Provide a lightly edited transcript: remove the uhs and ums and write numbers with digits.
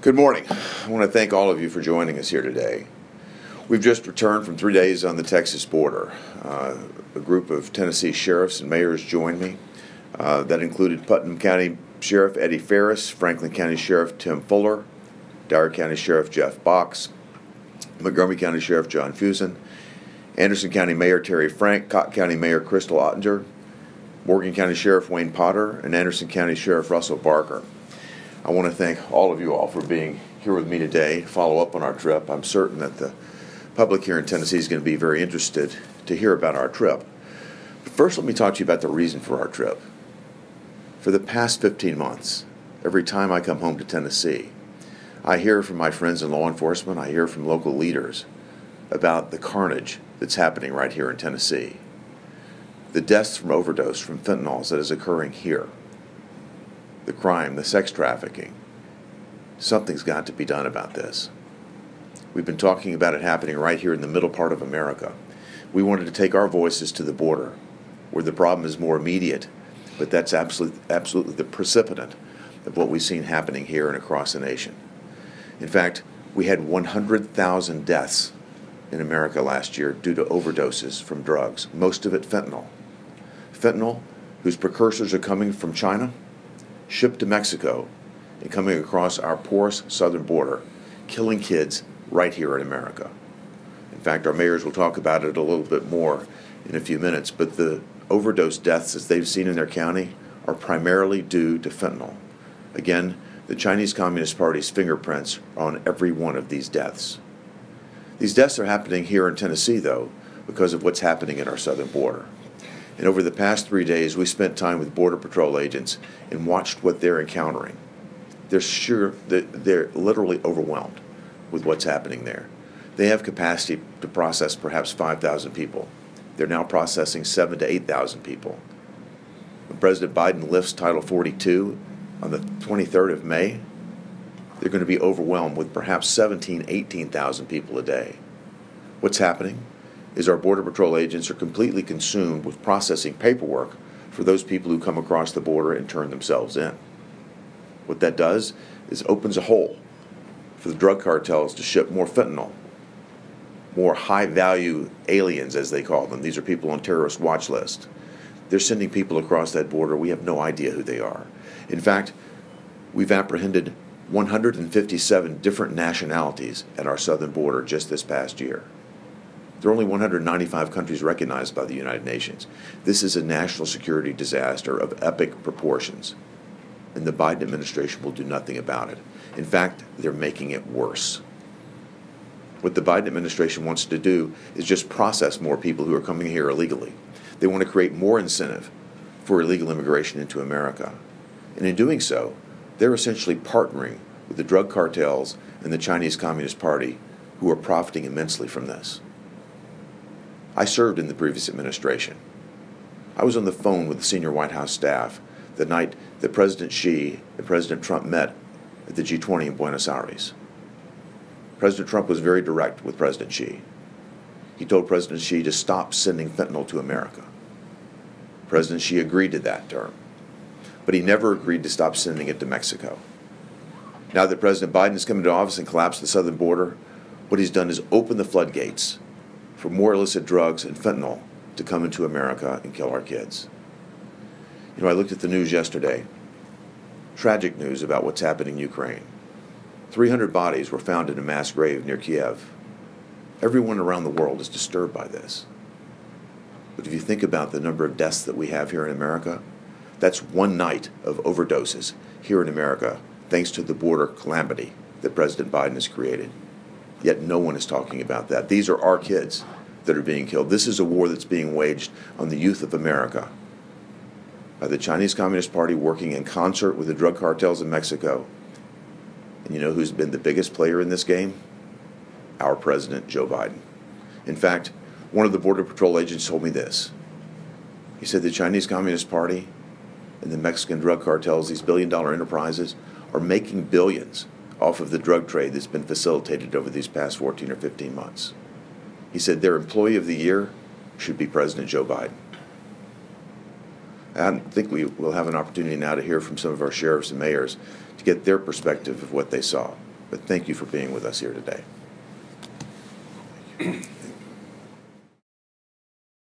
Good morning. I want to thank all of you for joining us here today. We've just returned from 3 days on the Texas border. A group of Tennessee sheriffs and mayors joined me. That included Putnam County Sheriff Eddie Ferris, Franklin County Sheriff Tim Fuller, Dyer County Sheriff Jeff Box, Montgomery County Sheriff John Fusen, Anderson County Mayor Terry Frank, Cotton County Mayor Crystal Ottinger, Morgan County Sheriff Wayne Potter, and Anderson County Sheriff Russell Barker. I want to thank all of you all for being here with me today to follow up on our trip. I'm certain that the public here in Tennessee is going to be very interested to hear about our trip. But first, let me talk to you about the reason for our trip. For the past 15 months, every time I come home to Tennessee, I hear from my friends in law enforcement, I hear from local leaders about the carnage that's happening right here in Tennessee. The deaths from overdose from fentanyl that is occurring here. The crime, the sex trafficking. Something's got to be done about this. We've been talking about it happening right here in the middle part of America. We wanted to take our voices to the border, where the problem is more immediate, but that's absolutely the precipitant of what we've seen happening here and across the nation. In fact, we had 100,000 deaths in America last year due to overdoses from drugs, most of it fentanyl. Fentanyl, whose precursors are coming from China, shipped to Mexico and coming across our porous southern border, killing kids right here in America. In fact, our mayors will talk about it a little bit more in a few minutes, but the overdose deaths as they've seen in their county are primarily due to fentanyl. Again, the Chinese Communist Party's fingerprints are on every one of these deaths. These deaths are happening here in Tennessee, though, because of what's happening at our southern border. And over the past 3 days, we spent time with Border Patrol agents and watched what they're encountering. They're literally overwhelmed with what's happening there. They have capacity to process perhaps 5,000 people. They're now processing 7,000 to 8,000 people. When President Biden lifts Title 42 on the 23rd of May, they're going to be overwhelmed with perhaps 17,000, 18,000 people a day. What's happening is our Border Patrol agents are completely consumed with processing paperwork for those people who come across the border and turn themselves in. What that does is opens a hole for the drug cartels to ship more fentanyl, more high-value aliens, as they call them. These are people on terrorist watch lists. They're sending people across that border. We have no idea who they are. In fact, we've apprehended 157 different nationalities at our southern border just this past year. There are only 195 countries recognized by the United Nations. This is a national security disaster of epic proportions, and the Biden administration will do nothing about it. In fact, they're making it worse. What the Biden administration wants to do is just process more people who are coming here illegally. They want to create more incentive for illegal immigration into America. And in doing so, they're essentially partnering with the drug cartels and the Chinese Communist Party, who are profiting immensely from this. I served in the previous administration. I was on the phone with the senior White House staff the night that President Xi and President Trump met at the G20 in Buenos Aires. President Trump was very direct with President Xi. He told President Xi to stop sending fentanyl to America. President Xi agreed to that term, but he never agreed to stop sending it to Mexico. Now that President Biden has come into office and collapsed the southern border, what he's done is open the floodgates for more illicit drugs and fentanyl to come into America and kill our kids. You know, I looked at the news yesterday. Tragic news about what's happening in Ukraine. 300 bodies were found in a mass grave near Kiev. Everyone around the world is disturbed by this. But if you think about the number of deaths that we have here in America, that's one night of overdoses here in America, thanks to the border calamity that President Biden has created. Yet no one is talking about that. These are our kids that are being killed. This is a war that's being waged on the youth of America by the Chinese Communist Party working in concert with the drug cartels in Mexico. And you know who's been the biggest player in this game? Our President, Joe Biden. In fact, one of the Border Patrol agents told me this. He said the Chinese Communist Party and the Mexican drug cartels, these billion-dollar enterprises, are making billions off of the drug trade that's been facilitated over these past 14 or 15 months. He said their employee of the year should be President Joe Biden. I think we will have an opportunity now to hear from some of our sheriffs and mayors to get their perspective of what they saw. But thank you for being with us here today.